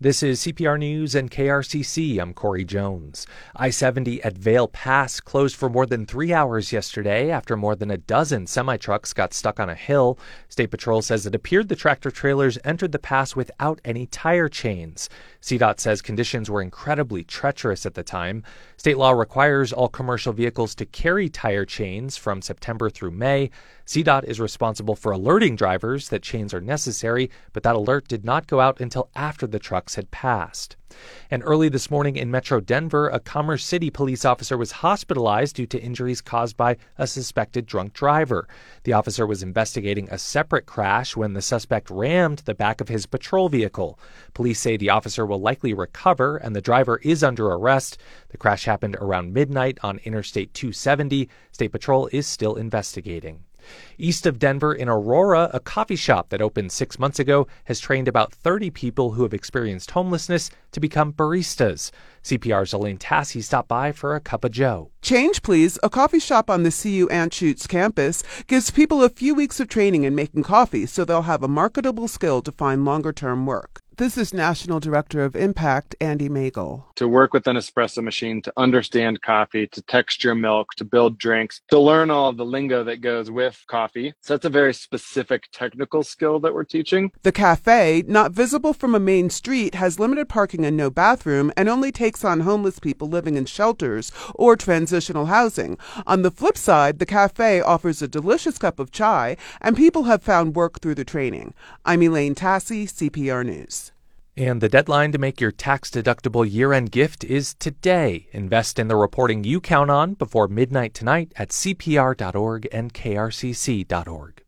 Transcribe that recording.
This is CPR News and KRCC. I'm Corey Jones. I-70 at Vail Pass closed for more than 3 hours yesterday after more than a dozen semi-trucks got stuck on a hill. State Patrol says it appeared the tractor-trailers entered the pass without any tire chains. CDOT says conditions were incredibly treacherous at the time. State law requires all commercial vehicles to carry tire chains from September through May. CDOT is responsible for alerting drivers that chains are necessary, but that alert did not go out until after the trucks had passed. And early this morning in Metro Denver, a Commerce City police officer was hospitalized due to injuries caused by a suspected drunk driver. The officer was investigating a separate crash when the suspect rammed the back of his patrol vehicle. Police say the officer will likely recover and the driver is under arrest. The crash happened around midnight on Interstate 270. State Patrol is still investigating. East of Denver in Aurora, a coffee shop that opened 6 months ago has trained about 30 people who have experienced homelessness to become baristas. CPR's Elaine Tassi stopped by for a cup of joe. Change Please, a coffee shop on the CU Anschutz campus, gives people a few weeks of training in making coffee so they'll have a marketable skill to find longer-term work. This is National Director of Impact, Andy Magel. To work with an espresso machine, to understand coffee, to texture milk, to build drinks, to learn all of the lingo that goes with coffee. So that's a very specific technical skill that we're teaching. The cafe, not visible from a main street, has limited parking and no bathroom and only takes on homeless people living in shelters or transitional housing. On the flip side, the cafe offers a delicious cup of chai and people have found work through the training. I'm Elaine Tassi, CPR News. And the deadline to make your tax-deductible year-end gift is today. Invest in the reporting you count on before midnight tonight at cpr.org and krcc.org.